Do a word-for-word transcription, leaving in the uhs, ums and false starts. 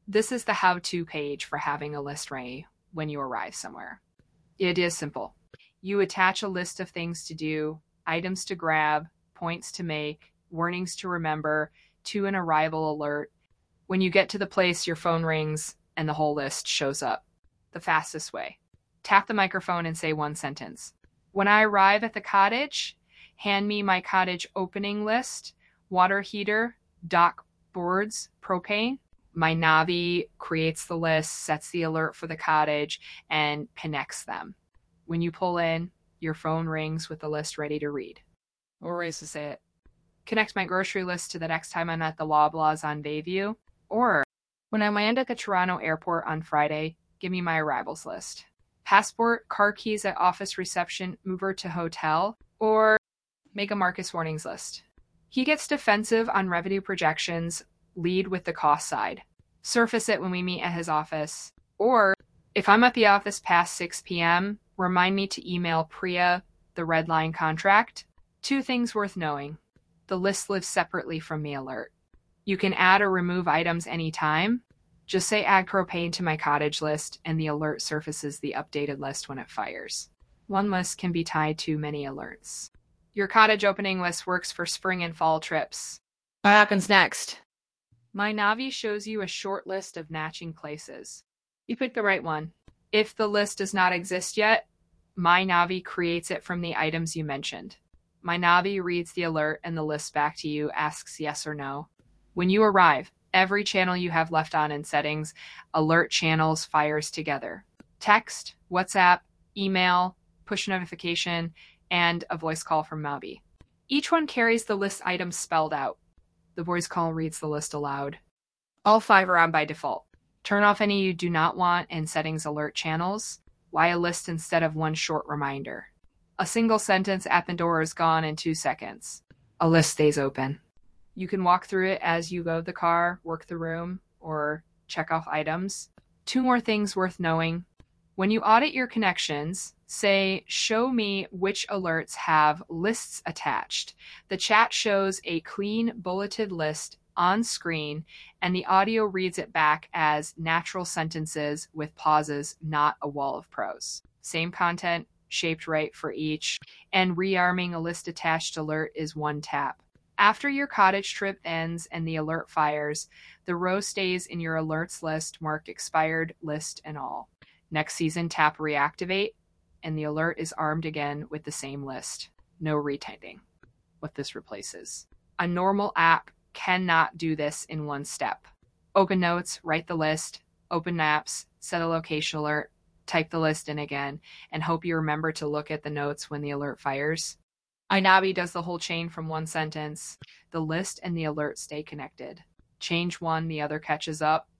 This is the how-to page for having a list ready when you arrive somewhere. It is simple. You attach a list of things to do, items to grab, points to make, warnings to remember, to an arrival alert. When you get to the place, your phone rings and the whole list shows up. The fastest way. Tap the microphone and say one sentence. When I arrive at the cottage, hand me my cottage opening list, water heater, dock boards, propane. My Navi creates the list, sets the alert for the cottage, and connects them. When you pull in, your phone rings with the list ready to read. Or ways to say it. Connect my grocery list to the next time I'm at the Loblaws on Bayview. Or when I land at the Toronto airport on Friday, give me my arrivals list. Passport, car keys at office reception, Uber to hotel, or make a Marcus warnings list. He gets defensive on revenue projections, lead with the cost side. Surface it when we meet at his office. Or if I'm at the office past six p.m., remind me to email Priya the red line contract. Two things worth knowing. The list lives separately from me alert. You can add or remove items anytime. Just say add propane to my cottage list and the alert surfaces the updated list when it fires. One list can be tied to many alerts. Your cottage opening list works for spring and fall trips. What happens next? My Navi shows you a short list of matching places. You pick the right one. If the list does not exist yet, My Navi creates it from the items you mentioned. My Navi reads the alert and the list back to you, asks yes or no. When you arrive, every channel you have left on in settings, alert channels fires together. Text, WhatsApp, email, push notification, and a voice call from Navi. Each one carries the list items spelled out. The voice call reads the list aloud. All five are on by default. Turn off any you do not want in settings alert channels. Why a list instead of one short reminder? A single sentence at the door is gone in two seconds. A list stays open. You can walk through it as you go to the car, work the room, or check off items. Two more things worth knowing. When you audit your connections, say, show me which alerts have lists attached. The chat shows a clean bulleted list on screen, and the audio reads it back as natural sentences with pauses, not a wall of prose. Same content, shaped right for each, and rearming a list attached alert is one tap. After your cottage trip ends and the alert fires, the row stays in your alerts list marked expired, list, and all. Next season, tap reactivate, and the alert is armed again with the same list. No retyping. What this replaces. A normal app cannot do this in one step. Open Notes, write the list, open Maps, set a location alert, type the list in again, and hope you remember to look at the notes when the alert fires. iNavi does the whole chain from one sentence. The list and the alert stay connected. Change one, the other catches up.